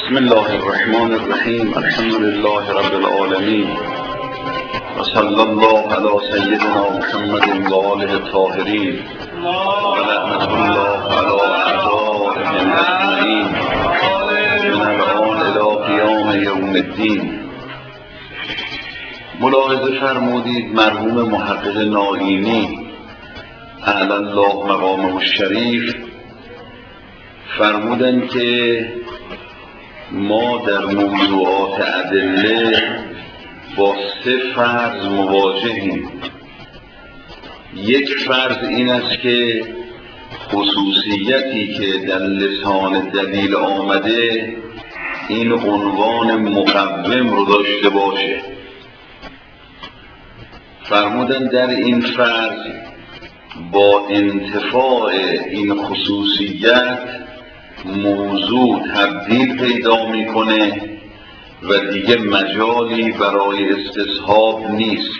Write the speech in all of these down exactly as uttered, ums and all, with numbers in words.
بسم الله الرحمن الرحیم. الحمد لله رب العالمین و صلی الله علی سیدنا محمد و آله الطاهرین و لعنة الله علی اعدائهم اجمعین من الآن الی قیام یوم الدین. ملاحظه فرمودید مرحوم محقق نائینی اعلی الله مقامه الشریف فرمودند که ما در موضوعات ادله با سه فرض مواجهیم. یک فرض این است که خصوصیتی که در لسان دلیل آمده این عنوان مقوم رو داشته باشه. فرمودن در این فرض با انتفاع این خصوصیت موضوع تبدیل پیدا میکنه و دیگه مجالی برای استصحاب نیست.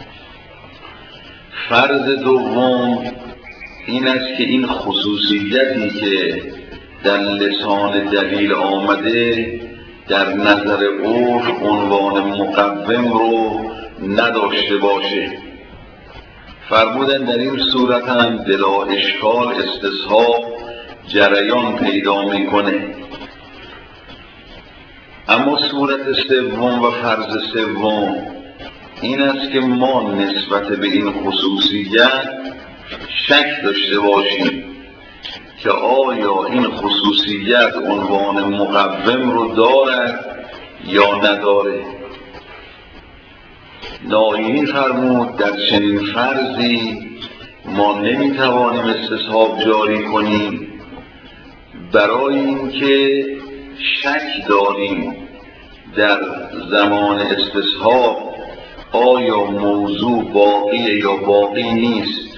فرض دوم این است که این خصوصیتی که در لسان دلیل آمده در نظر عرف عنوان مقوم رو نداشته باشه. فرمودن در این صورت هم بلا اشکال استصحاب جریان پیدا میکنه. اما صورت سوم و فرض سوم این است که ما نسبت به این خصوصیت شک داشته باشیم که آیا این خصوصیت عنوان مقوم رو دارد یا نداره. نائینی فرمود در چنین فرضی ما نمیتوانیم استصحاب جاری کنیم، برای اینکه شک داریم در زمان استصحاب آیا موضوع باقیه یا باقی نیست،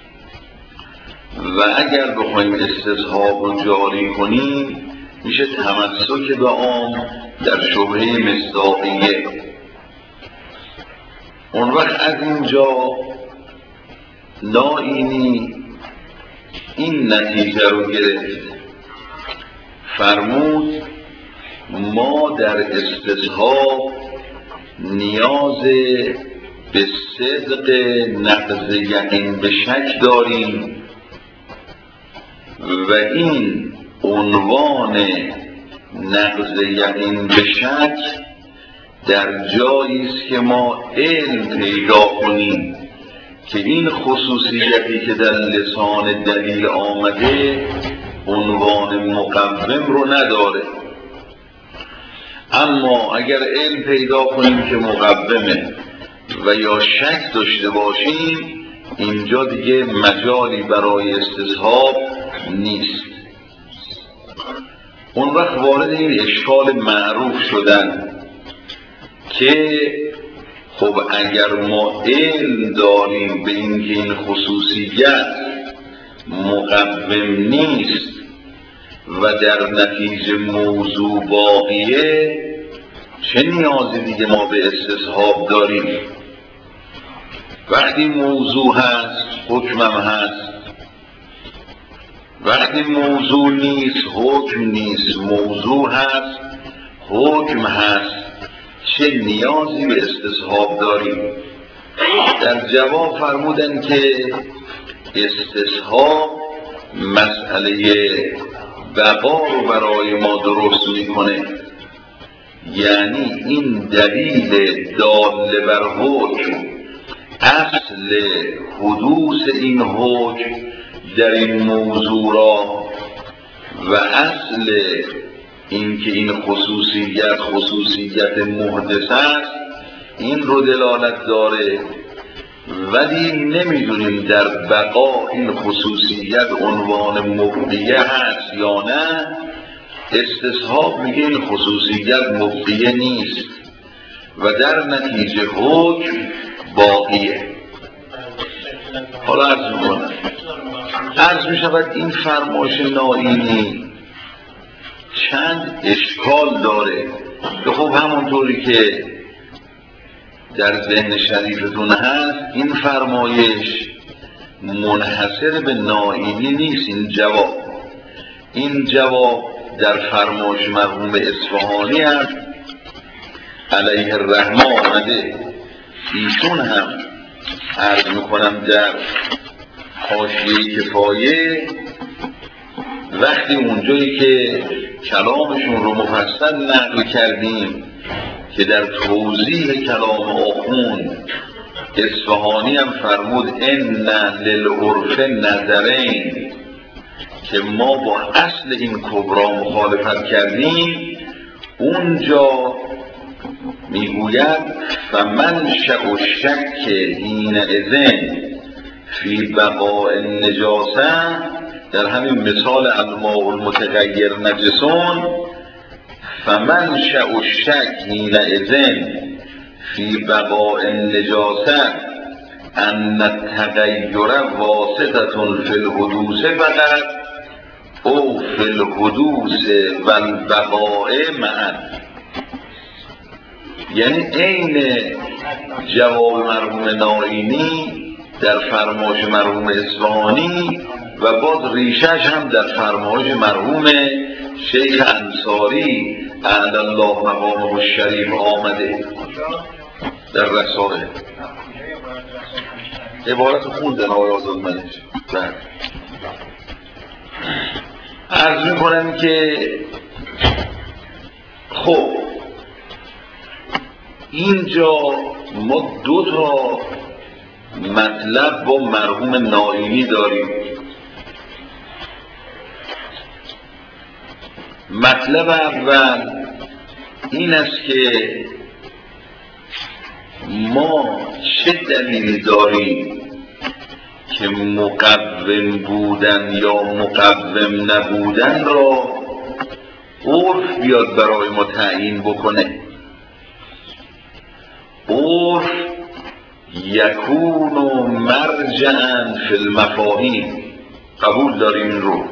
و اگر بخوایم استصحاب رو جاری کنیم میشه تمسک به عام در شبهه مصداقیه. اون وقت از اینجا نائینی این نتیجه رو گرفت. فرمود ما در استصحاب نیاز به صدق نقض یقین به شک داریم و این عنوان نقض یقین به شک در جایی است که ما علم پیدا کنیم که این خصوصیتی که در لسان دلیل آمده عنوان مقوم رو نداره. اما اگر علم پیدا کنیم که مقومه و یا شک داشته باشیم اینجا دیگه مجالی برای استصحاب نیست. اون وقت وارد این اشکال معروف شدن که خب اگر ما علم داریم به اینکه این خصوصیت مقوم نیست و در نتیجه موضوع باقیه، چه نیازی دیگه ما به استصحاب داریم؟ وقتی موضوع هست حکمم هست، وقتی موضوع نیست حکم نیست، موضوع هست حکم هست، چه نیازی به استصحاب داریم؟ در جواب فرمودن که استصحاب مسئله بقا رو برای ما درست میکنه. یعنی این دلیل دال بر حکم، اصل حدوث این حکم در این موضوع را و اصل اینکه این خصوصیت خصوصیت محدث است این رو دلالت داره، ولی نمیدونیم در بقا این خصوصیت عنوان مبقیه هست یا نه. استصحاب میگه این خصوصیت مبقیه نیست و در نتیجه حکم باقیه. حالا عرض میکنم عرض میشود این فرمایش نائینی چند اشکال داره که خب همونطوری که در ذهن شریفتون هست این فرمایش منحصر به نائینی نیست. این جواب این جواب در فرمایش مرحوم اصفهانی هم علیه الرحمه آمده. ایشون هم عرض میکنم در حاشیه کفایه وقتی اونجایی که کلامشون رو مفصل نقل کردیم که در توضیح کلام آخوند اصفهانی هم فرمود ان للعرف نظرین، که ما با اصل این کبرا مخالفت کردیم. اونجا میگوید فمنشأ الشک حینئذ فی بقاء النجاسه، در همین مثال الماء المتغیر نجسون، فمنشأ الشک حینئذ فی بقاء النجاسه ان التغیر واسطة فی الحدوث فقط او فی الحدوث و البقاء معا. یعنی عین جواب مرحوم نائینی در فرمایش مرحوم اصفهانی و باز ریشش هم در فرمایش مرحوم شیخ انصاری اعلی الله مقامه الشریف آمده در رسائل. عبارت خوندن آقای آزادمنش. عرض میکنم که خب اینجا ما دو تا مطلب با مرحوم نائینی داریم. مطلب اول این است که ما چه دلیلی داریم که مقوم بودن یا مقوم نبودن را عرف بیاد برای ما تعیین بکنه. عرف یکون و مرجعا فی المفاهیم، قبول داریم این رو.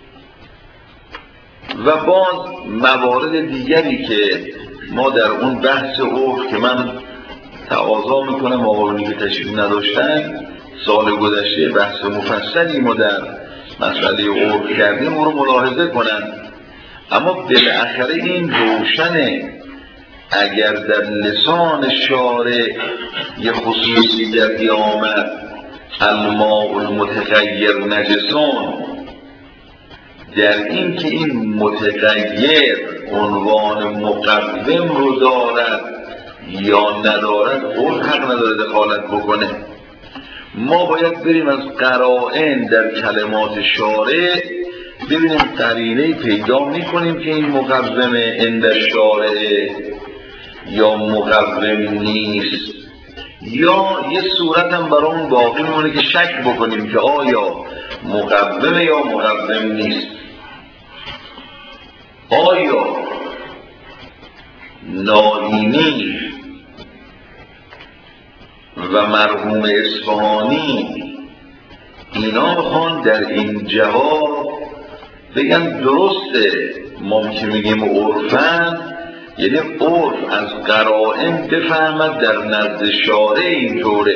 و باز موارد دیگری که ما در اون بحث عرف که من تقاضا میکنم آقایونی که تشریف نداشتن سال گذشته بحث مفصلی ما در مسئله عرف کردیم اون رو ملاحظه کنن، اما بالاخره این روشنه اگر در لسان شارع یه خصوصیتی آمد الماء المتغیر نجسون، در این که این متغیر عنوان مقوم رو دارد یا ندارد اون حق نداره دخالت بکنه. ما باید بریم از قرائن در کلمات شارع ببینیم قرینه پیدا میکنیم که این مقومه عند شارع یا مقوم نیست، یا یه صورت هم برامون باقی میمونه که شک بکنیم که آیا مقومه یا مقوم نیست. آیا نائینی و مرحوم اصفهانی اینا میخوان در این جواب بگن درسته ما که میگیم عرفن، یعنی عرف از قرائن بفهمد در نزد شارع اینطوره،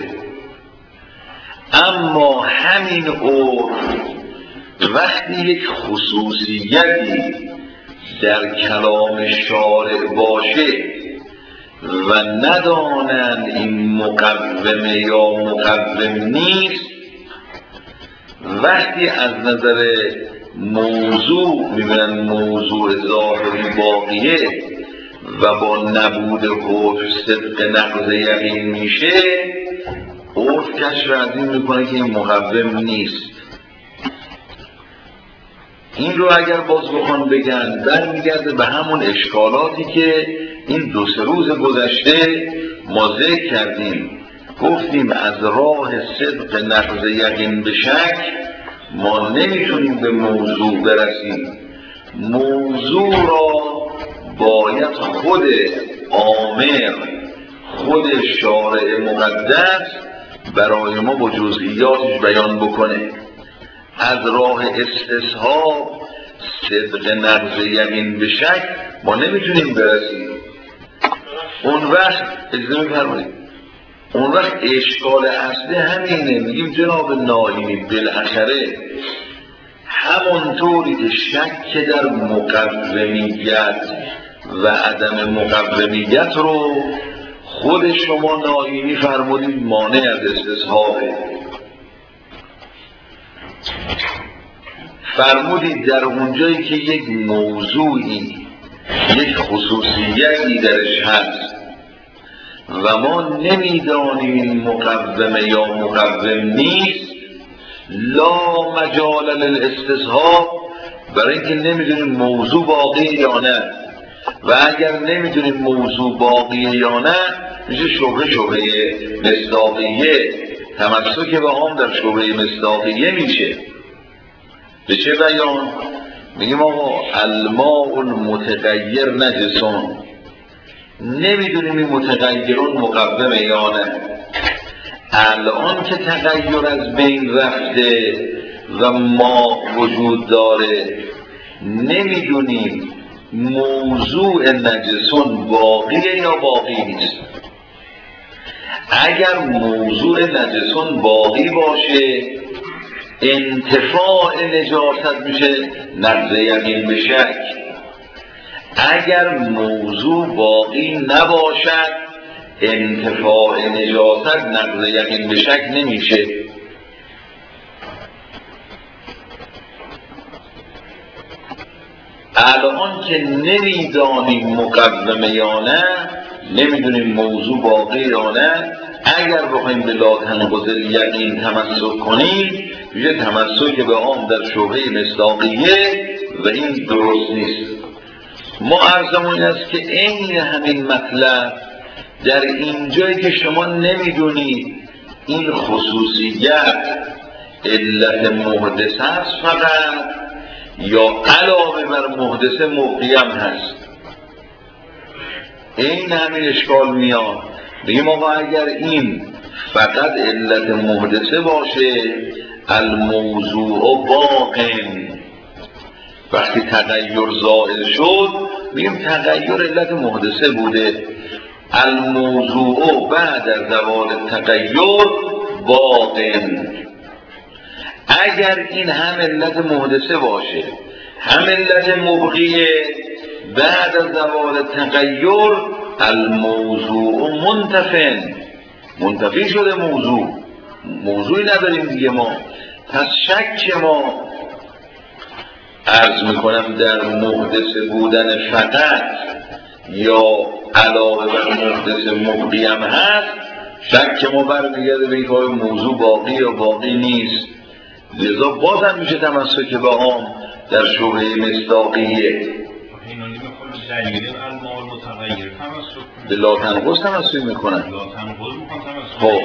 اما همین عرف وقتی یک خصوصیتی در کلام شارع باشه و ندانند این مقومه یا مقوم نیست، وقتی از نظر موضوع میبینن موضوع ظاهری باقیه و با نبود حکم صدق نقض یقین میشه، عرف کشف از این میکنه که این مقوم نیست. این رو اگر باز بخوان بگن برمیگرده به همون اشکالاتی که این دو سه روز گذشته ما ذکر کردیم. گفتیم از راه صدق نقض یقین به شک ما نمیتونیم به موضوع برسیم. موضوع را باید خود آمر، خود شارع مقدس برای ما با جزئیاتش بیان بکنه. از راه استصحاب صدق نقض یقین به شک ما نمیتونیم برسیم. اون وقت اجازه می‌فرمایید اون وقت اشکال اصلی همینه. میگیم جناب نائینی بالاخره همونطوری که شک در مقومیت و عدم مقومیت رو خود شما ناینی فرمودید مانع از استصحابه. فرمودید در اونجایی که یک موضوعی یک خصوصیتی درش هست و ما نمیدانیم مقومه یا مقوم نیست، لا مجال للاستصحاب، برای اینکه نمیدونیم موضوع باقی یا نه، و اگر نمیدونیم موضوع باقی یا نه میشه شبهه شبهه مصداقیه، تمسک به هم در شبهه مصداقیه میشه. به چه بیان؟ میگیم آقا الماء المتغیر نجسون، نمیدونیم این متغیرون مقومه یا نه. الان که تغییر از بین رفته و ما وجود داره نمیدونیم موضوع نجسون باقیه یا باقی نیست. اگر موضوع نجسون باقی باشه انتفاع نجاست میشه نقض یقین به شک. اگر موضوع باقی نباشد انتفاع نجاست نقض یقین به شک نمیشه. الان که نمیدانیم مقومه یا نه، نمیدونیم موضوع باقی یا نه، اگر بخوایم به لا تنقض یقین تمسک کنیم میشه تمسک به عام در شبهه مصداقیه و این درست نیست. ما عرضمون این است که عین همین مطلب در اینجایی که شما نمیدونید این خصوصیت علت محدث هست فقط یا علاوه بر محدث مبقیم هست، این همین اشکال میاد. بگیم آقا اگر این فقط علت محدثه باشه الموضوع باقی، وقتی تغییر زائل شد بگیم تغییر علت محدثه بوده، الموضوع بعد از زوال تغییر باقی. اگر این هم علت محدثه باشه هم علت مبقیه، بعد از زوال تغییر الموضوع منتفن، منتفی شده موضوع، موضوعی نداریم دیگه ما. پس شک ما عرض میکنم در محدث بودن فقط یا علاوه بر محدث مبقی هم هست، شک ما برمیگرده به اینکه موضوع باقی یا باقی نیست. لذا بازم میشه تمسک به عام در شبهه مصداقیه. به لا تنقض تمسک میکنن. خب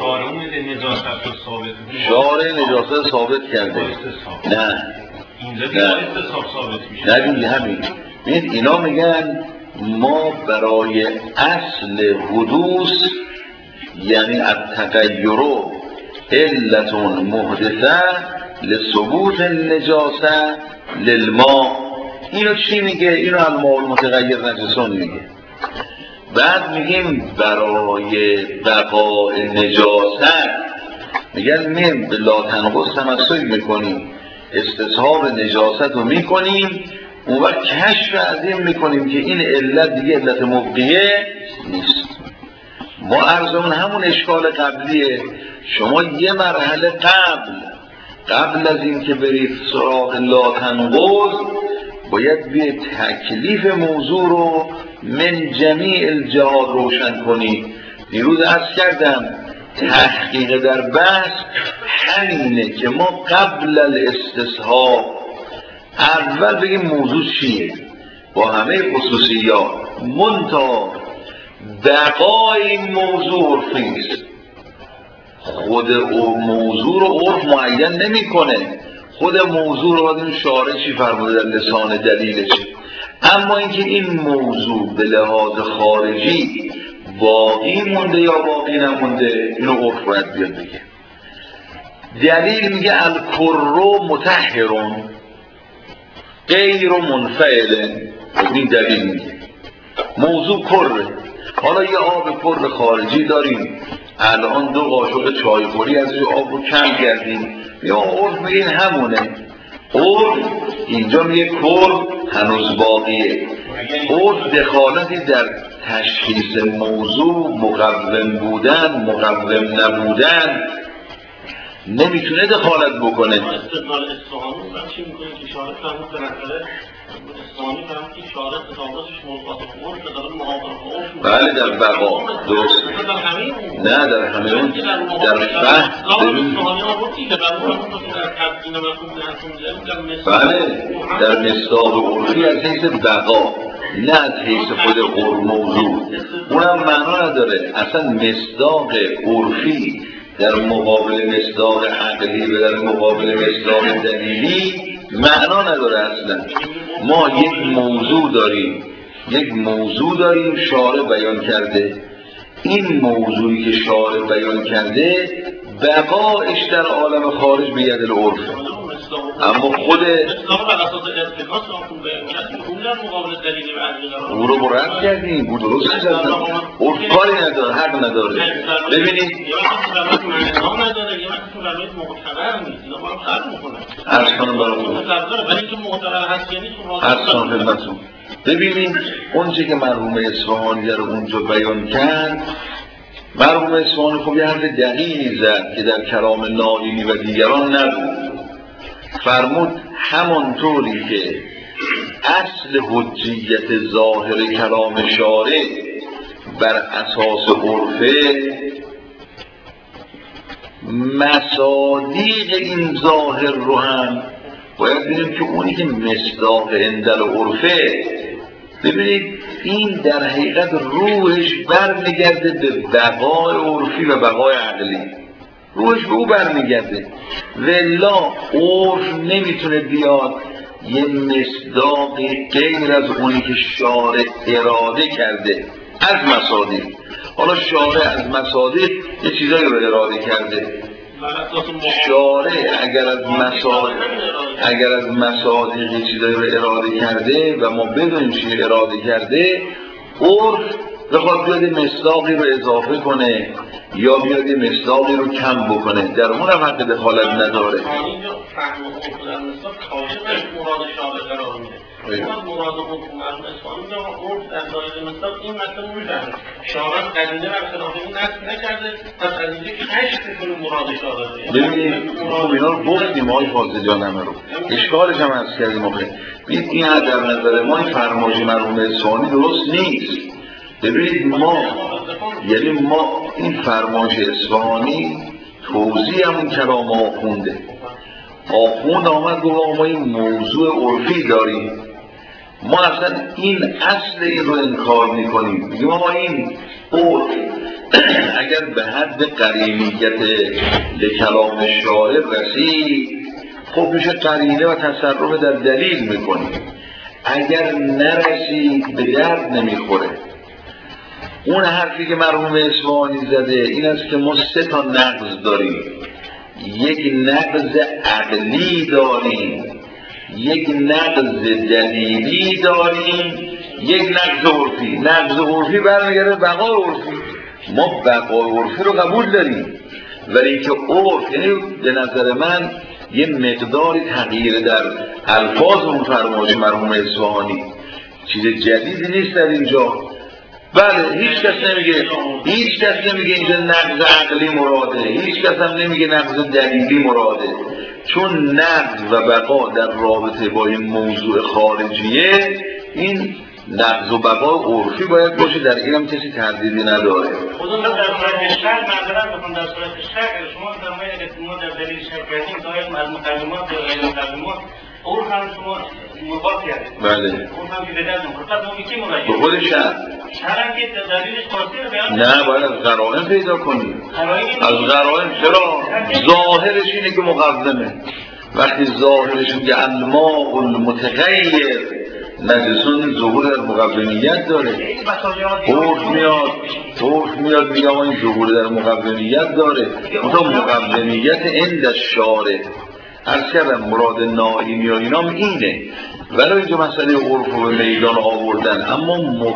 شارع نجاست ثابت کرده. نه نه نه دیگه همین. ببینید اینا میگن ما برای اصل حدوث یعنی التغیر علت محدثه لثبوت النجاسه للماء، اینو چی میگه؟ اینو الماء المتغیر نجسون میگه. بعد میگیم برای بقاء نجاست میگن میم به لا تنقض تمسک میکنیم، استصحاب نجاست رو میکنیم، اون وقت کشف از این میکنیم که این علت دیگه علت مبقیه نیست. ما عرضمون همون اشکال قبلیه. شما یه مرحله قبل قبل از این که برید سراغ لا تنقض باید به تکلیف موضوع رو من جمیع الجهات روشن کنید. دیروز عرض کردم تحقیق در بحث همینه که ما قبل الاستصحاب اول بگیم موضوع چیه با همه خصوصیات، منتها بقای این موضوع عرفی نیست. خود موضوع رو عرف معین نمی کنه، خود موضوع رو باید این شارع چی فرموده در لسان دلیلش. اما اینکه این موضوع به لحاظ خارجی باقی مونده یا باقی نمونده اینو عرف باید بیاد بگه. دلیل میگه الکر مطهرون غیر منفعل، این دلیل میگه موضوع کره. حالا یه آب کر خارجی داریم، الان دو قاشق چای خوری ازش آب رو کم کردیم، یا عرف میگه این همونه. عرف اینجا میگه کر هنوز باقیه. عرف دخالتی در تشخیص موضوع، مقوم بودن مقوم نبودن نمیتونه دخالت بکنه. استدلال اصفهانی من چی میکنه که اشاره فرمود به نظره اصفهانی فرمود که اشاره خطاباتش مرتبط عرف داره محاضره عرف. بله در بقا درست. نه در همه اون در فهم. بله در مصداق عرفی از حیث بقا نه از حیث خود عرف موضوع، اونم معنا نداره. اصلا مصداق عرفی در مقابل مصداق عقلی و در مقابل مصداق دلیلی معنا نداره. اصلا ما یک موضوع داریم، یک موضوع داریم شارع بیان کرده، این موضوعی که شارع بیان کرده بقایش در عالم خارج به ید العرف، اما خود او رو مرد کردیم، او درست کردن، عرف کاری نداره، حق نداره. ببینید عرض کنم براتون عرض کنم خدمتتون. ببینید اونچه که مرحوم اصفهانی در اونجا بیان کرد، مرحوم اصفهانی خب یه حرف دقیقی زد که در کلام نائینی و دیگران نبود. فرمود همانطوری که اصل حجیت ظاهر کلام شارع بر اساس عرفه، مصادیق این ظاهر رو هم باید ببینیم که اونی که مصداق اندل عرفه، ببینید این در حقیقت روحش برمیگرده به بقای عرفی و بقای عقلی، روحش به او برمیگرده. ولا عرف نمیتونه بیاد یه مصداق غیر از اونی که شارع اراده کرده از مصادیق. حالا شارع از مصادیق یه چیزایی رو اراده کرده، شارع اگر از مصادیق اگر از مصادیق یه چیزایی رو اراده کرده و ما بدونیم چی اراده کرده، عرف بخواد بیاد مصداقی رو اضافه کنه یا بیاد مصداقی رو کم بکنه، در اون هم حق دخالت نداره. مراد عرف مرحوم اصفهانی که عرف در دایره مصداق این مطلب رو می‌فهمه. شارع قرینه بر خلاف این نصب نکرده، پس از اینجا که کشف می‌کنه مراد شارع. ببینید خب اینا رو گفتیم آقای فاضل جان همه رو. اشکالش هم عرض کردیم آخه. ببینید این در نظر ما این فرمایش مرحوم اصفهانی درست نیست. ببینید ما یعنی ما این فرمایش اصفهانی توضیح همون کلام آخونده. آخوند آمد گفت ما این موضوع عرفی داریم، ما اصلا این اصل این رو انکار میکنیم، میگیم ما این عرف اگر به حد قرینیت لکلام شارع رسید خب میشه قرینه و تصرف در دلیل میکنیم، اگر نرسید به درد نمیخوره. اون حرفی که مرحوم اصفهانی زده این است که ما سه تا نقض داریم، یک نقض عقلی داریم، یک نقض دلیلی داریم، یک نقض عرفی. نقض عرفی برمیگرده بقای عرفی، ما بقای عرفی رو قبول داریم، ولی اینکه عرف یعنی به نظر من یه مقداری تغییر در الفاظ اون فرمایش مرحوم اصفهانی، چیز جدیدی نیست در اینجا. بله هیچ کس نمیگه هیچ کس نمیگه اینجا نقض عقلی مراده، هیچ کس هم نمیگه نقض دلیلی مراده، چون نقض و بقا در رابطه با این موضوع خارجیه، این نقض و بقا عرفی باید باشه، در این هم کسی تردیدی نداره. خودم در صورت شرع معذرت بخونم، در صورت شرع شما فرمایید اگه ما در دلیل شرع کردیم تا از مقدمات یا غیر مقدمات عرف هم شما مقابل کردید. بله. عرف هم که به درد نمیخوره. پس ما به کی مراجعه؟ به خود شرع. شرع که دلیلش قاطع رو بیان نه باید از قرائن پیدا کنیم. از قرائن چرا؟ ظاهرش اینه که مقدمه. وقتی ظاهرش میگه الماء المتغیر نجسون ظهور در مقدمیت داره. عرف میاد عرف میاد میگه این ظهور در مقدمیت داره. اون مقدمیت عند الشارع. عرض کردم مراد نائینی و اینام اینه، ولی اینجا مسئله عرف رو به میدان آوردن، اما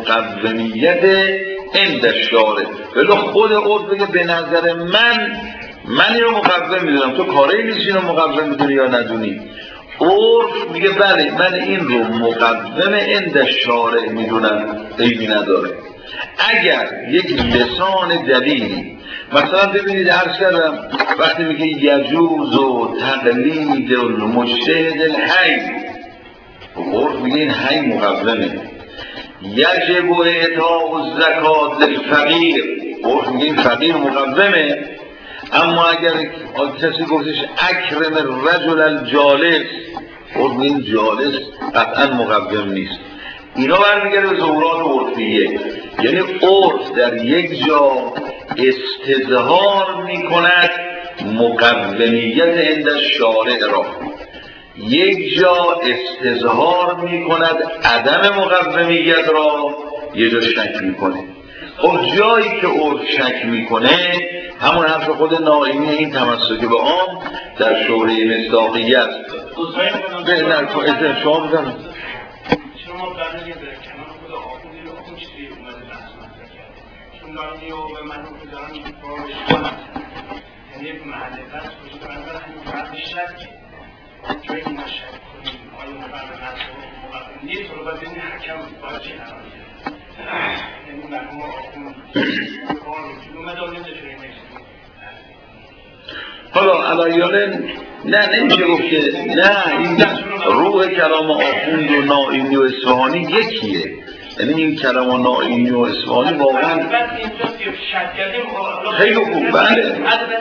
مقدمیت عند الشارع. ولی خود عرف بگه به نظر من من اینو مقدم میدونم، تو کاری نیست اینو مقدم میدونی یا ندونی. عرف میگه بله من این رو مقوم عند شارع میدونم، عیبی نداره. اگر یک لسان دلیلی، مثلا ببینید عرض کردم وقتی میگه یجوز و تقلید و مجتهد الحی، عرف میگه این حی مقومه. یجب و اعطاء الزکات للفقیر، عرف میگه این فقیر مقومه. اما اگر کسی گفتش اکرم الرجل الجالس، عرف میگه این جالس قطعا مقوم نیست. اینا برمیگرده به ظهورات عرفیه، یعنی عرف در یک جا استظهار میکند مقومیت عند الشارع را، یک جا استظهار میکند عدم مقومیت را، یه جا شک میکنه. خب جایی که عرف شک میکنه همون حرف خود نائینی این تمسک به عام در شورای مصداقیت. به نرکو شما بزنم شما برای یه در کنار خود آخوندی رو آخوند چیزی اومده بحث مطرح کرده، چون نائینی و به من رو دارن این کارش کنند، یعنی یک محله بحث وجود بندر همین فرد شک جایی که ما شک کنیم آیا مقرر بحث رو مقرر نیست رو باید این حکم باید چه قرار گرفت، یعنی مرحوم آخوند کار رو که اومده و نمیده شوی نیست. حالا علایانه نه نمیشه گفت که نه، این روح کلام آخوند و نائینی و اصفهانی یکیه، یعنی این کلام نائینی و اصفهانی واقعا خیلی خوب. بله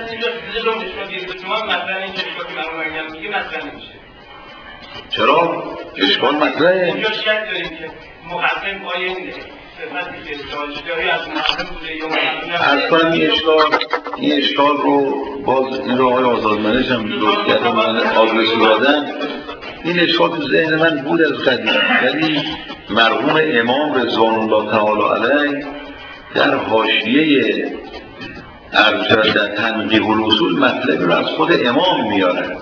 چرا؟ اشکال مطرحه. اونجا شک داریم که مقدم آیه اینه صفتی که داشتاری از مقدم بوده یا مقدم از کنم این اشکال این اشکال رو باز این رو آقای آزادمنش هم درست کردم، من آدرس رو دادم. این اشکال تو ذهن من بود از قدیم، ولی مرحوم امام رضوان الله تعالی علیه در حاشیه ارجل در تنقیح الاصول مطلب رو از خود امام میاره.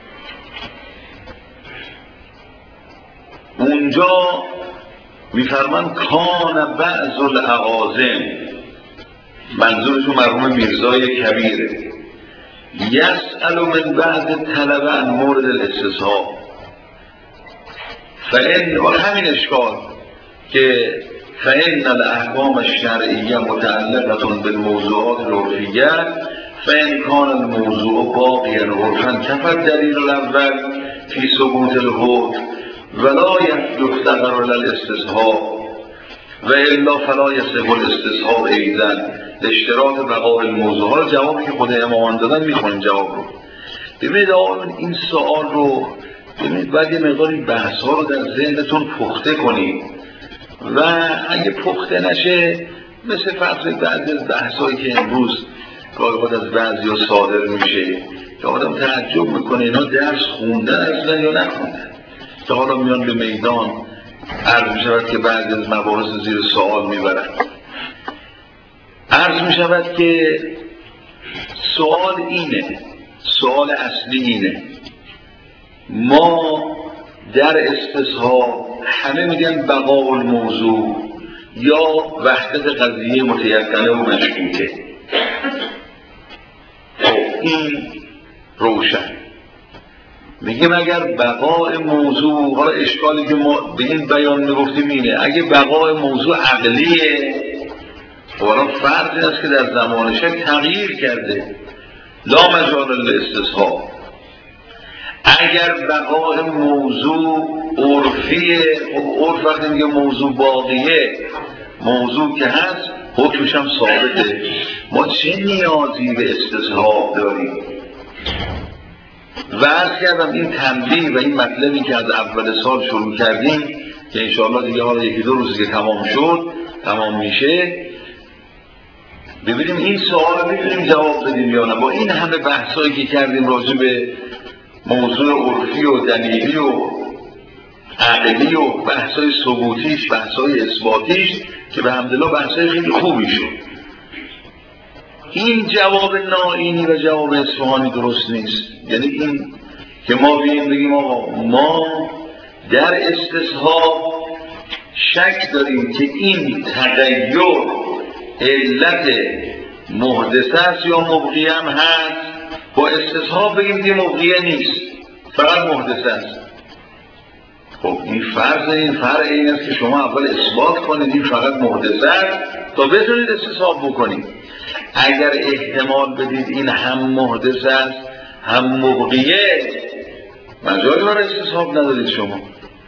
اونجا میفرمان کان بعض الاعاظم، منظورشون مرحوم میرزای کبیره، یسأل من بعض طلبه عن مورد الاستصحاب، فإن و همین اشکال که فإن الاحکام الشرعیه متعلقه بالموضوعات العرفیه فإن کان الموضوع باقیا عرفا کفى الدلیل الاول فی ثبوت الحکم ولا یفتقر للاستصحاب و الا فلا یصح الاستصحاب ایضا لاشتراط بقاء الموضوع. ها جوابی که خود امامان دادن میخونیم جواب رو. ببینید آقایون این سوال رو ببینید بعد یه مقداری بحث ها رو در ذهنتون پخته کنید و اگه پخته نشه مثل فرض بعضی از بحث هایی که امروز گاهی خود از بعضی ها صادر میشه که آدم تعجب میکنه اینا درس خوندن اصلا یا نخوندن، که حالا میان به میدان عرض میشود که بعضی از مباحث زیر سوال میبرن. عرض میشود که سوال اینه، سوال اصلی اینه، ما در استصحاب همه میگن بقاء الموضوع یا وحدت قضیه متیقنه و مشکوکه. خب این روشن میگیم اگر بقاء موضوع، حالا اشکالی که ما به این بیان میگفتیم اینه اگه بقاء موضوع عقلیه، حالا فرض این است که در زمان شک تغییر کرده لا مجال للاستصحاب. اگر بقاء موضوع عرفیه، عرف وقتی میگه موضوع باقیه، موضوع که هست حکمش هم ثابته، ما چه نیازی به استصحاب داریم؟ و عرض کردم این تنبیه و این مطلبی که از اول سال شروع کردیم که انشاءالله دیگه حالا یکی دو روز که تمام شد تمام میشه، ببینیم این سوال رو میتونیم جواب بدیم یا نه. با این همه بحثایی که کردیم راجع به موضوع عرفی و دلیلی و عقلی و بحثای ثبوتیش، بحثای اثباتیش که به حمدالله بحثای خیلی خوبی شد، این جواب نائینی و جواب اصفهانی درست نیست. یعنی این که ما بیم بگیم آقا ما در استصحاب شک داریم که این تغییر علت محدثه است یا مبقیه هم هست، با استصحاب بگیم که مبقیه نیست فقط محدثه است. خب این فرض این فرع این است که شما اول اثبات کنید این فقط محدثه است تا بتونید استصحاب بکنید. اگر احتمال بدید این هم محدث است هم مبقیه، مجالی برای استصحاب ندارید شما.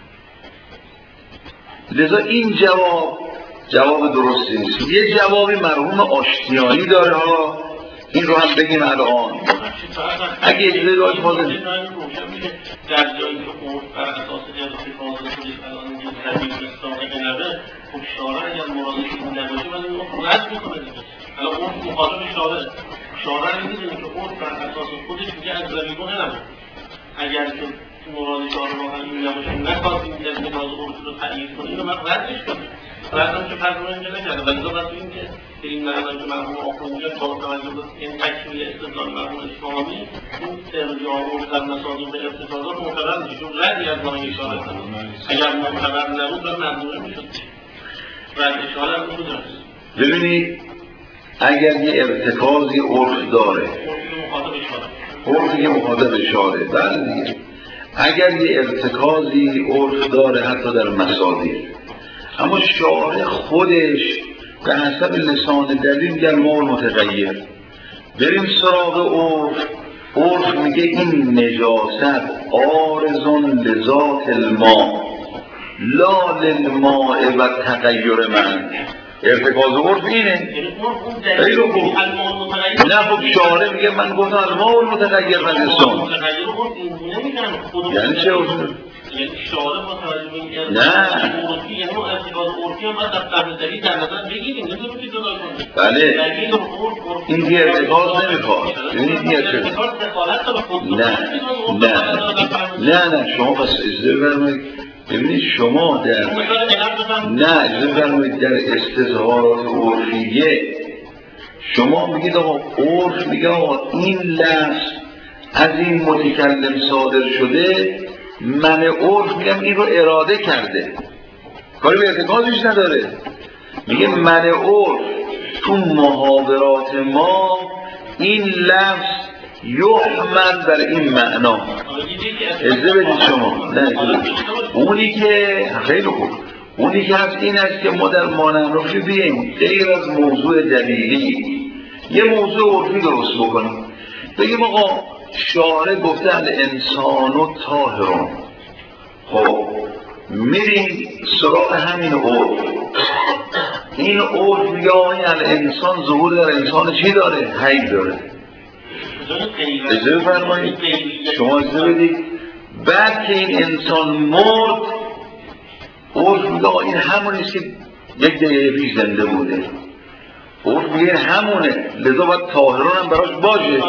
لذا این جواب جواب درستی نیست. یه جوابی مرحوم آشتیانی داره ها، این رو هم بگیم الان. اگه اجازه داشت فاضل در جایی که خود بر اساس جلسه فاضل خودش الان اینجا تبیین استاقه نبه، خب شارع اگر مرادش این نباشه ولی اون رد میکنه دیگه. الان اون مخاطب شارع شارع میدونه که خود بر اساس خودش میگه از زمینگونه نباشه. اگر که مراد شارع واقعا این نباشه نخواد این جلسه فاضل خودش رو تأیید کنه، اینو من ردش کنه. بعدم که فرض رو اینجا نکرده ولی دو بس این که به این معنی که مرحوم آخونجا با توجه به این تکمیل استدلال مرحوم اسلامی اون ارجاع و در مصادیق اقتصادات معتبر میشه، چون ردی از راه اشاره کنه. اگر معتبر نبود داره مردمه میشد رد اشاره هم بود هست. ببینید اگر یه ارتکازی عرف داره، عرفی که مخاطب اشاره، بله دیگه، اگر یه ارتکازی عرف داره حتی در مصادیق، اما شارع خودش به حسب لسان دلیل میگه الماء المتغیر، بریم سراغ عرف. عرف میگه این نجاست عارض لذات الماء لا للماء و تغییر من. ارتکاز عرف اینه. خیلی خوب. نه خب شارع میگه من گفتم الماء المتغیر و لسان. یعنی چه اصول؟ یعنی شارع با توجه به این نه عرفی، یعنی اون ارتکاز عرفی هم باید در قبل دلیل در نظر بگیریم، نمیتونیم که جدا کنیم. بله این دیگه ارتکاز نمیخواد. ببینید دیگه چه نه نه نه نه شما پس اجازه بفرمایید. ببینید شما در نه اجازه بفرمایید در استظهارات عرفیه شما میگید آقا عرف میگه آقا این لفظ از این متکلم صادر شده، من عرف میگم این رو اراده کرده، کاری به ارتکازش نداره. میگه من عرف تو محاورات ما این لفظ یحمل بر این معنا. اجازه بدید شما نه اونی که خیلی خوب اونی که هست این است که ما در مانعرفی بیاییم غیر از موضوع دلیلی یه موضوع عرفی درست بکنیم. بگیم آقا شارع گفته الانسان و طاهرون، خب میریم سراغ همین عرف. این عرف میگه الانسان ظهور در انسان چی داره؟ حی داره. اجازه فرمایید شما اجازه بدید بعد که این انسان مرد عرف میگه این همونیست که یک دقیقه پیش زنده بوده. عرف میگه همونه، لذا باید طاهرون هم براش باشه.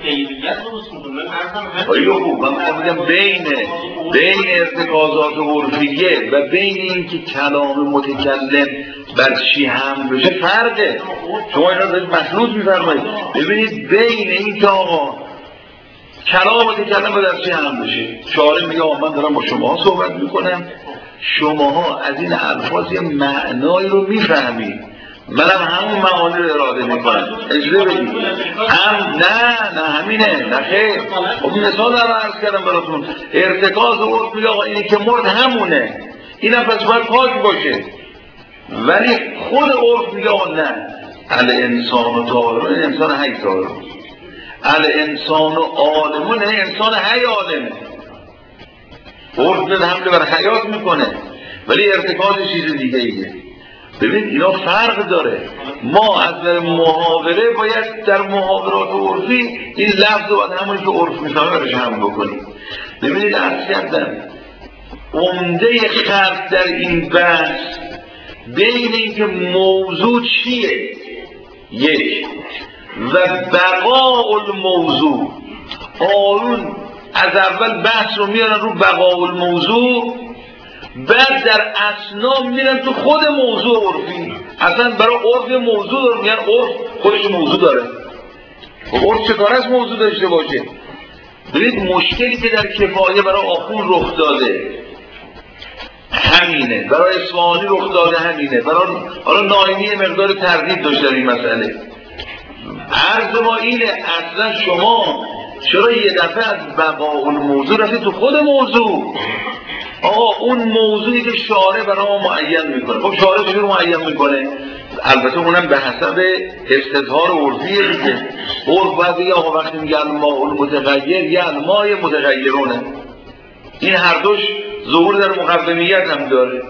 آیا خوب من میگم بین بین ارتکازات عرفیه و بین این که کلام متکلم بر چی هم بشه فرقه. شما اینا دارید مخلوط میفرمایید. ببینید بین این که آقا کلام متکلم بر چی هم بشه، شارع میگه آقا من دارم با شما صحبت میکنم، شماها از این الفاظ یه معنایی رو میفهمید، منم همون معانی رو اراده میکنم. اجازه بدید هم نه نه همینه نه خیر. خب مثال رو عرض کردم براتون. ارتکاز عرف میگه آقا اینی که مرد همونه، اینم پس باید پاک باشه. ولی خود عرف میگه آقا نه الانسان و طاهرون، انسان حی طاهرون، الانسان و عالمون، انسان حی عالمه. عرف به حمله بر حیات میکنه ولی ارتکاز چیز دیگه ایه. ببین اینا فرق داره. ما از در محاوره باید در محاورات عرفی این لفظ رو باید همونی که عرف میفهمه برش هم بکنیم. ببینید عرض کردم عمده خرد در این بحث بین این که موضوع چیه یک و بقاء الموضوع. آرون از اول بحث رو میارن رو بقاء الموضوع، بعد در اسنا میرن تو خود موضوع عرفی. اصلا برای عرف موضوع داره، میگن عرف خودش موضوع داره. عرف چه کار از موضوع داشته باشه؟ ببینید مشکلی که در کفایه برای آخون رخ داده همینه، برای اصفهانی رخ داده همینه، برای حالا ناینی مقدار تردید داشت در این مسئله. عرض ما اینه اصلا شما چرا یه دفعه از بقاء الموضوع رفتی تو خود موضوع؟ آقا اون موضوعی که شارع برای ما معین میکنه، خب شارع چجور معین میکنه؟ البته اونم به حسب استظهار عرفیه دیگه. عرف باید بگه آقا وقتی میگه الماء المتغیر یه الماء متغیرونه، این هر دوش ظهور در مقومیت هم داره.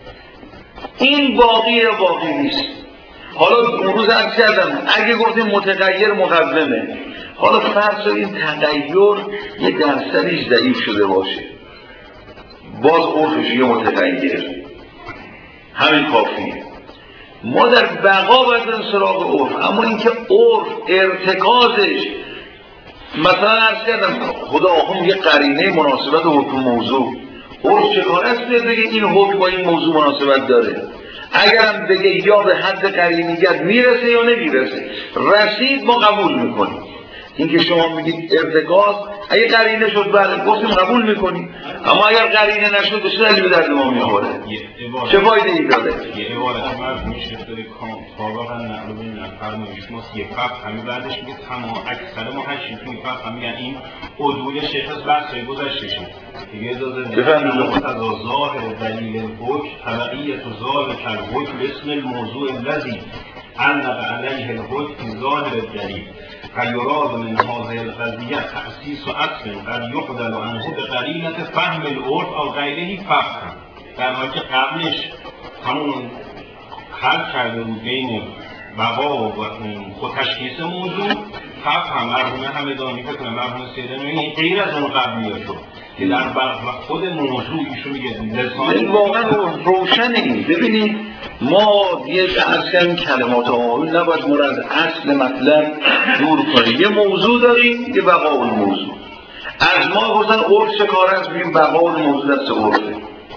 این باقی یا باقی نیست. حالا اون روز عرض کردم اگه گفتیم متغیر مقومه، حالا فرض این تغییر یه درصدیش ضعیف شده باشه، باز عرفش یه متغیر، همین کافیه. ما در بقا باید بریم سراغ عرف، اما اینکه عرف ارتکازش مثلا عرض کردم خدا آخون یه قرینه مناسبت حکم موضوع، عرف چه کار است بگه این حکم با این موضوع مناسبت داره؟ اگرم بگه یا به حد قرینیت میرسه یا نمیرسه، رسید ما قبول میکنیم. اینکه شما میگید ارتکاز اگه قرینه شد بله گفتیم قبول میکنیم، اما اگر قرینه نشد چه دلیلی به درد ما میخوره؟ چه فایده ای داره؟ یه عبارت مرد میشه داره کامل نقل بین فرمایش ماست یه فقط همین بعدش میگه تمام اکثر ما هشتیم توی فقط هم میگن این عدول شیخ از بحثای گذشتشه دیگه اجازه بفرمایید. از ظاهر دلیل حکم طبعیت ظاهر کالحکم اسم الموضوع الذی علق علیه الحکم ظاهر الدلیل فیراد من هذه القضیه تأسیس و اصل قد یحدل عنه بقرینة فهم العرف او غیره فهم، در حالی که قبلش همون حل کرده بود بین بقا و خود تشخیص موضوع فهم مرحوم همدانی فکر کنم مرحوم سیدن این غیر از اون قبلی شد که در خود موضوع ایشون میگه لسانی واقعا روشنه. این ببینید ما یه عرض کردیم کلمات آیون نباید ما از اصل مطلب دور کنیم. یه موضوع داریم یه بقا اون موضوع. از ما گفتن عرف چه کار است؟ بگیم بقا اون موضوع دست عرفه.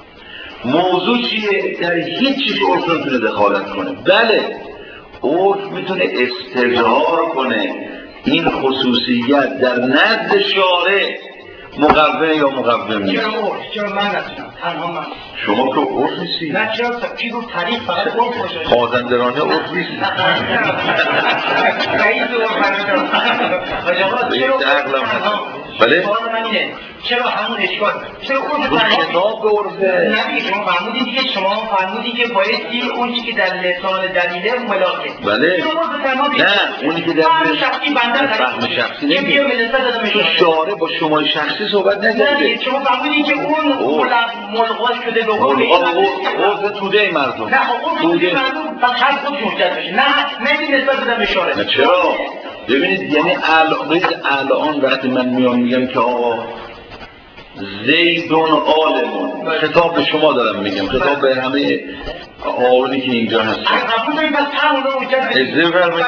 موضوع چیه؟ در هیچ چیز عرف نمیتونه دخالت کنه. بله عرف میتونه استظهار کنه این خصوصیت در نزد شارع مقوم یا مقوم نیست. چرا عرف؟ چرا من نتونم؟ تنها من شما که عرف نیستی؟ نه چرا کی رو طریق فقط عرف باشه؟ مازندرانه عرف نیستی؟ رئیس عرف هستم. چرا عرف؟ بله؟ سوال من اینه چرا همون اشکال؟ چرا عرف تنها؟ خطاب به عرفه. نه دیگه شما فرمودید دیگه شما فرمودید که بایستی اون چیزی که در لسان دلیله ملاکه. بله. نه اونی که در فهم شخصی بنده فهم شخصی نمیشه. بیا ملت دادم تو شارع با شما شخصی صحبت نکرده. شما فرمودید که اون ملغا شده به قول این عرف توده مردم. نه عرف توده مردم فقط خود حجت بشه. نه نمیشه نسبت بدم به شارع. نه چرا؟ ببینید یعنی الان الان وقتی من میام میگم که آقا زیدون عالمون، خطاب به شما دارم میگم، خطاب به همه آقایونی که اینجا هستن. اجازه فرمایید.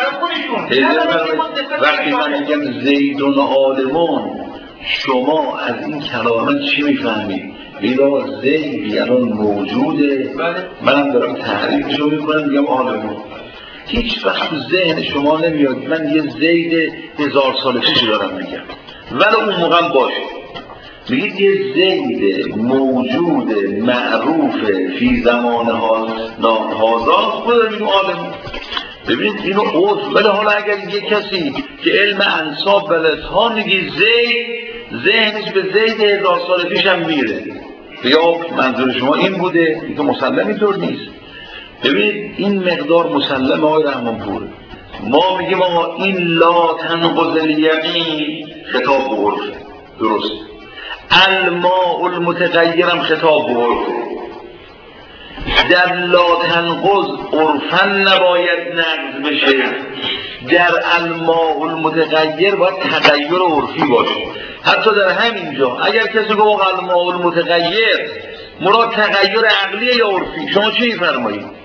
وقتی من میگم زیدون عالمون شما از این کلام چی میفهمید؟ بیدا زید الان موجوده، منم دارم تعریفشو میکنم میگم عالمون. هیچ وقت تو ذهن شما نمیاد من یه زید هزار سال پیش دارم میگم، ولی اون موقع باشه میگید یه زید موجود معروف فی زمان هازا خود میگم عالم. ببینید اینو عرف. ولی حالا اگر یه کسی که علم انساب بلد ها میگی زید ذهنش به زید هزار سال پیش هم میره، یا منظور شما این بوده؟ این که مسلم اینطور نیست. ببینید این مقدار مسلم آقای رحمانپور، ما میگیم آقا این لا تنقض الیقین خطاب به عرف، درست. الماء المتغیرم خطاب به عرف. در لا تنقض عرفا نباید نقض بشه، در الماء المتغیر باید تغییر عرفی باشه. حتی در همین جا اگر کسی گفت الماء المتغیر مراد تغییر عقلیه یا عرفی، شما چی می‌فرمایید؟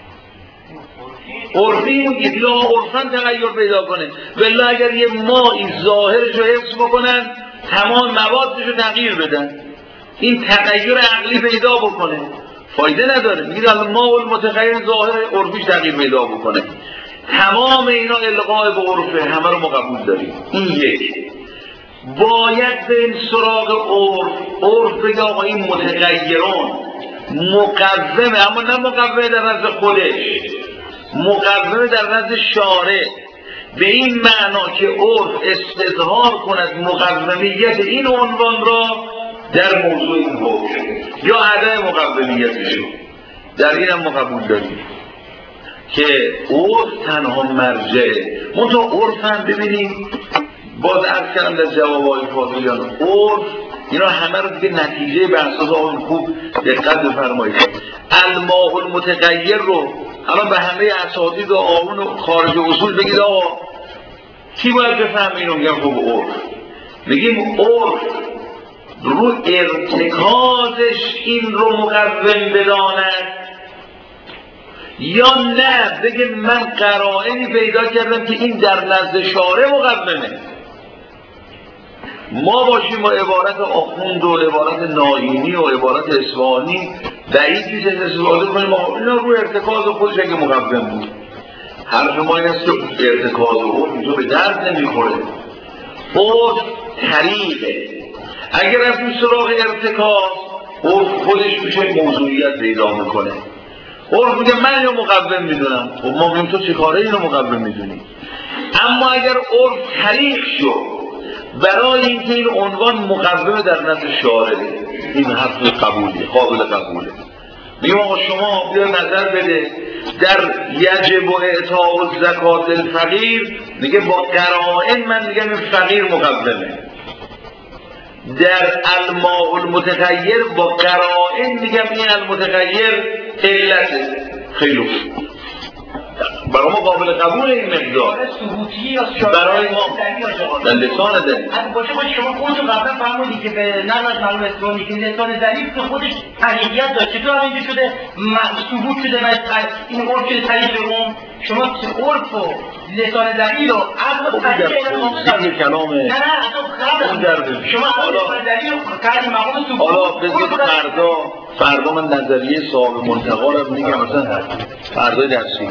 عرفی میگید یا عرفاً تغییر پیدا کنه، والله اگر یه مایی ظاهرش رو حفظ بکنن تمام موادش رو تغییر بدن، این تغییر عقلی پیدا بکنه فایده نداره. میگید الماء المتغیر ظاهر عرفیش تغییر پیدا بکنه، تمام اینا القاء به عرفه، همه رو ما قبول داریم. این یک. باید به این سراغ عرف، عرف بگه آقا این متغیران مقومه، اما نه مقومه در نزد خودش، مقومه در نزد شارع، به این معنا که عرف استظهار کند مقومیت این عنوان را در موضوع این حکم یا عدم مقومیتشو، در این هم ما قبول داریم که عرف تنها مرجعه. منتها عرف هم ببینید، باز عرض کردم در جوابهای فاضلیان، عرف اینا همه رو دیگه نتیجه بحثات آن خوب دقت بفرمایید. الماء المتغیر رو الان به همه اساتید و آقایون و خارج اصول بگید آقا کی باید بفهم اینو؟ میگم خب عرف. میگیم عرف رو ارتکازش این رو مقوم بداند یا نه بگه من قرائنی پیدا کردم که این در نزد شارع مقومه. ما باشیم با عبارت آخوند و عبارت ناینی و عبارت اصفهانی بعید نیست استفاده کنیم ما اینا رو ارتکاز خودش اگه مقوم بود. حرف ما این است که ارتکاز او اینجا به درد نمیخوره. عرف طریقه، اگر از این سراغ ارتکاز عرف خودش میشه موضوعیت پیدا میکنه. عرف میگه من اینو مقوم میدونم، خب ما میگیم تو چه کاره اینو مقوم میدونی؟ اما اگر عرف طریق شد برای اینکه این عنوان مقوم در نزد شارع، این حرف قبولی قابل قبوله. میگم آقا شما بیا نظر بده در یجب و اعطاء و زکات الفقیر، میگه با قرائن من میگم این فقیر مقومه. در الماء المتغیر با قرائن میگم این المتغیر علته. خیلی خوب، برای ما قابل قبول این مقدار برای ما در لسان دلیل باشه باشه. شما خودتون قبلا فرمودید که به نظر از معلوم اسلامی که لسان دلیل که خودش طریقیت داشت، چطور هم اینجا شده ثبوت شده و این عرف شده طریق اون؟ شما عرف و لسان دلیل و عقل و طریق این کلامه. نه نه اصلا شما لسان دلیل و کردی مقام ثبوت. حالا بذار فردا فردا من نظریه صاحب منتقا رو میگم، مثلا فردا درسی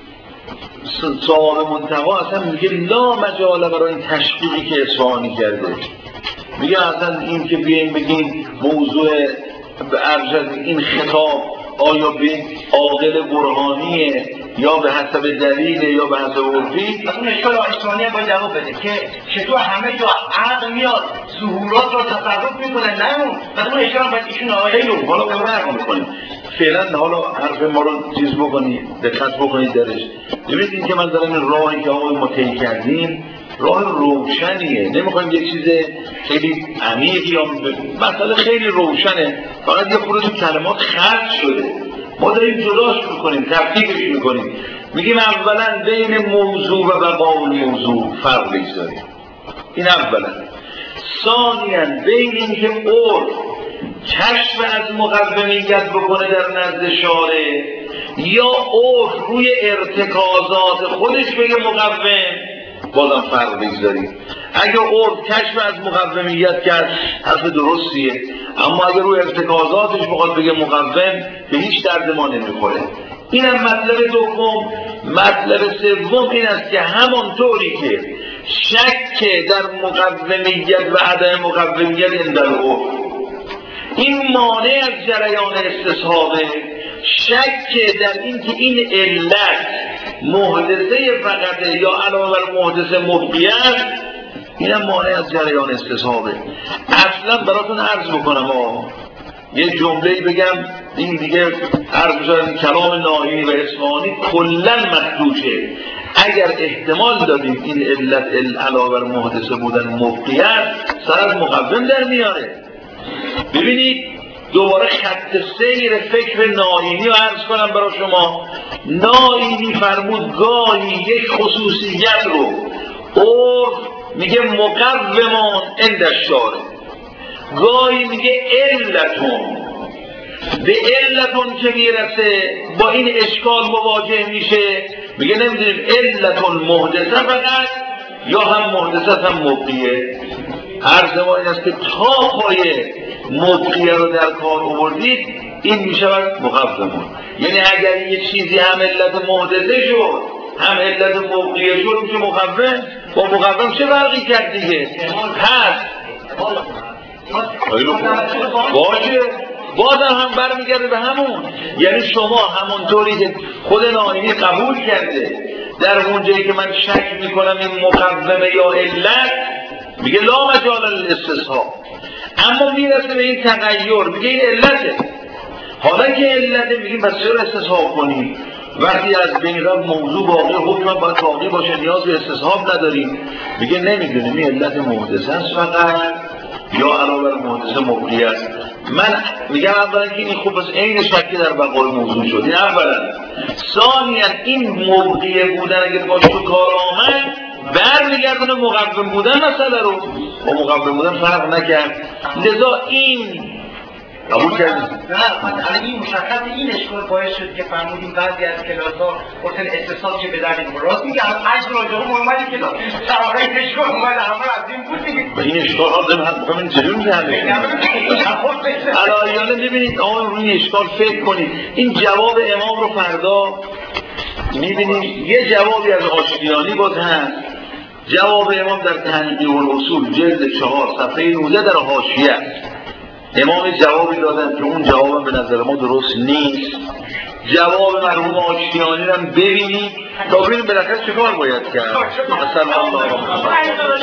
صاحب منتقا اصلا میگه لا مجال برای این تشبیهی که اصفهانی کرده. میگه اصلا این که بیایم بگیم موضوع ارجل این خطاب آیا به عاقل برهانیه یا به حسب دلیل یا به حسب عرفی؟ اون اشکال اصفهانی هم باید جواب بده که چطور همه جا عقل میاد ظهورات رو تصرف میکنه. نه اون بعد اون اشکال باید ایشون آقای خیلی حالا به فرق میکنیم فعلا. حالا حرف ما رو چیز بکنید، دقت بکنید درش. ببینید این که من دارم این راهی که آقای ما طی کردیم راه روشنیه، نمیخوایم یک چیز خیلی عمیقی یا مسئله خیلی روشنه، فقط یه خورده کلمات خلط شده، ما داریم جداش میکنیم، تفکیکش میکنیم. میگیم اولا بین موضوع و بقاء الموضوع فرق بگذاریم، این اولا. ثانیاً بین اینکه عرف کشف از مقومیت بکنه در نزد شارع یا عرف روی ارتکازات خودش بگه مقوم، بازم فرق بگذاریم. اگه عرف کشف از مقومیت کرد حرف درستیه، اما اگه روی ارتکازاتش بخواد بگه مقوم به هیچ درد ما نمیخوره. اینم مطلب دوم. مطلب سوم این است که همانطوری که شک در مقومیت و عدم مقومیت این در عرف این مانع از جریان استصحابه، شک در این که این علت محدثه فقط یا علاوه بر محدثه مبقی است، اینم مانع از جریان استصحابه. اصلا براتون عرض بکنم آقا یه جمله‌ای بگم، این دیگه عرض شدن کلام ناینی و اصفهانی کلاً مخدوشه. اگر احتمال دادیم این علت علاوه بر محدثه بودن مبقی است، سر از مقوم در میاره. ببینید دوباره خط سیر فکر ناینی رو عرض کنم برای شما. ناینی فرمود گاهی یک خصوصیت رو عرف میگه مقومون عند الشارع، گاهی میگه علتون. به علتون که میرسه با این اشکال مواجه میشه، میگه نمیدونیم علتون محدثه فقط یا هم محدثه هم مبقیه. عرض ما این است که تا پای مبقیه رو در کار آوردید این میشود مقومون. یعنی اگر یه چیزی هم علت محدثه شد هم علت مبقیه شد میشه مقوم. با مقوم چه فرقی کرد دیگه؟ پس باشه بازم هم برمیگرده به همون. یعنی شما همونطوری که خود ناینی قبول کرده در اونجایی که من شک میکنم این مقومه یا علت، میگه لا مجال للاستصحاب. اما میرسه به این تغییر میگه این علته. حالا که علته میگیم بس چرا استصحاب کنیم؟ وقتی از بین رفت موضوع باقی حکم باید باقی باشه، نیاز به استصحاب نداریم. میگه نمیدونیم این علت محدثه است فقط یا علاوه بر محدثه مبقی است. من میگم اولا که این خوب است عین شکی در بقای موضوع شد، این اولا. ثانیا این مبقی بودن اگه باش تو کار آمد برمیگردونه مقوم بودن مسئله رو، با مقوم بودن فرق نکرد. لذا این قبول کردیم؟ نه، من این مشخص این اشکال باعث شد که فرمودیم بعضی از کلاس‌ها گفتن اتصال که به درد راست میگه از عجز راجعه محمد کلاس شرایط اشکال اومد همه از این بود دیگه. و این اشکال ها زمین حد بکنم این چجور میزنه؟ علایانه ببینید آقا روی اشکال فکر کنید. این جواب امام رو فردا میبینید. یه جوابی از آشتیانی بود هست. جواب امام در تنقیح الاصول جلد چهار صفحه نوزده در حاشیه است. امام جوابی دادن که اون جوابم به نظر ما درست نیست. جواب مرحوم آشتیانی رو ببینید تا ببینید بالاخره چه کار باید کرد. مثلا الله